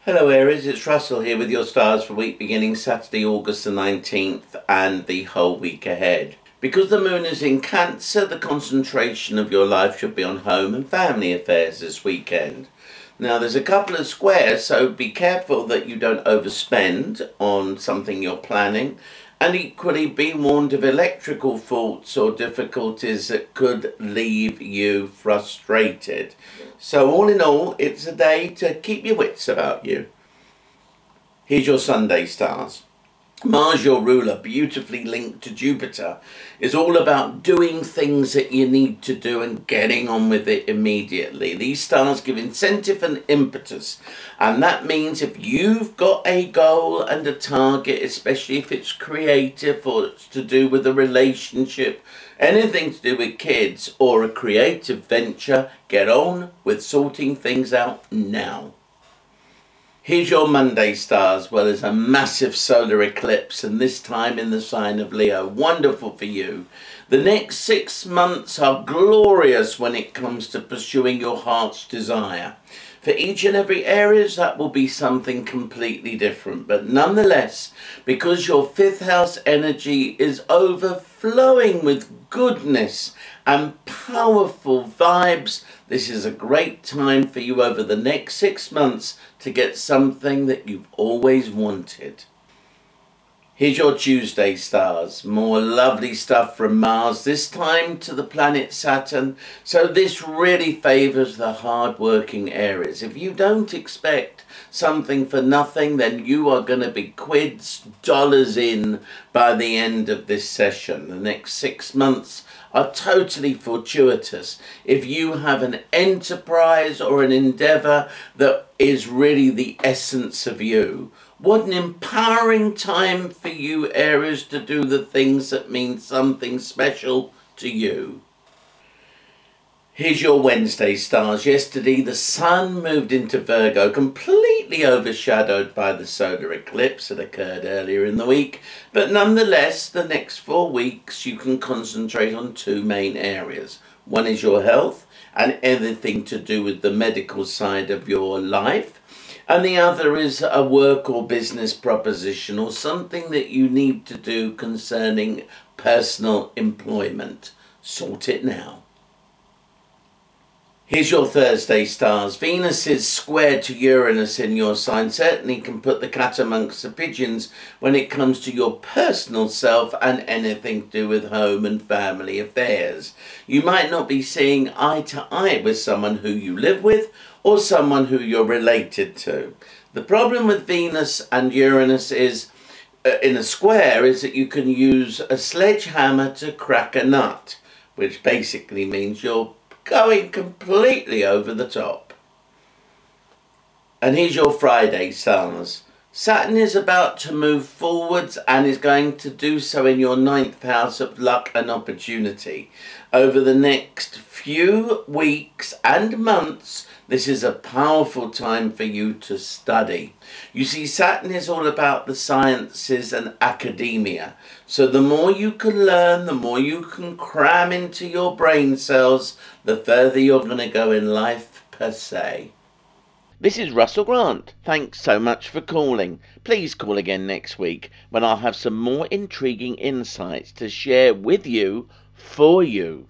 Hello Aries, it's Russell here with your stars for week beginning Saturday, August the 19th and the whole week ahead. Because the moon is in Cancer, the concentration of your life should be on home and family affairs this weekend. Now there's a couple of squares, so be careful that you don't overspend on something you're planning, and equally be warned of electrical faults or difficulties that could leave you frustrated. So all in all, it's a day to keep your wits about you. Here's your Sunday stars. Mars, your ruler, beautifully linked to Jupiter, is all about doing things that you need to do and getting on with it immediately. These stars give incentive and impetus, and that means if you've got a goal and a target, especially if it's creative or it's to do with a relationship, anything to do with kids or a creative venture, get on with sorting things out now. Here's your Monday stars. Well, there's a massive solar eclipse, and this time in the sign of Leo. Wonderful for you. The next 6 months are glorious when it comes to pursuing your heart's desire. For each and every areas, that will be something completely different. But nonetheless, because your 5th house energy is overflowing with goodness and powerful vibes, this is a great time for you over the next 6 months to get something that you've always wanted. Here's your Tuesday stars. More lovely stuff from Mars, this time to the planet Saturn. So this really favours the hard-working Aries. If you don't expect something for nothing, then you are going to be quids, dollars in by the end of this session. The next 6 months are totally fortuitous. If you have an enterprise or an endeavour that is really the essence of you, what an empowering time for you, Aries, to do the things that mean something special to you. Here's your Wednesday stars. Yesterday, the sun moved into Virgo, completely overshadowed by the solar eclipse that occurred earlier in the week. But nonetheless, the next 4 weeks, you can concentrate on 2 main areas. One is your health and everything to do with the medical side of your life. And the other is a work or business proposition or something that you need to do concerning personal employment. Sort it now. Here's your Thursday stars. Venus is square to Uranus in your sign. Certainly can put the cat amongst the pigeons when it comes to your personal self and anything to do with home and family affairs. You might not be seeing eye to eye with someone who you live with or someone who you're related to. The problem with Venus and Uranus is, in a square, is that you can use a sledgehammer to crack a nut, which basically means you're going completely over the top. And here's your Friday stars. Saturn is about to move forwards and is going to do so in your 9th house of luck and opportunity. Over the next few weeks and months, this is a powerful time for you to study. You see, Saturn is all about the sciences and academia. So the more you can learn, the more you can cram into your brain cells, the further you're going to go in life per se. This is Russell Grant. Thanks so much for calling. Please call again next week when I'll have some more intriguing insights to share with you, for you.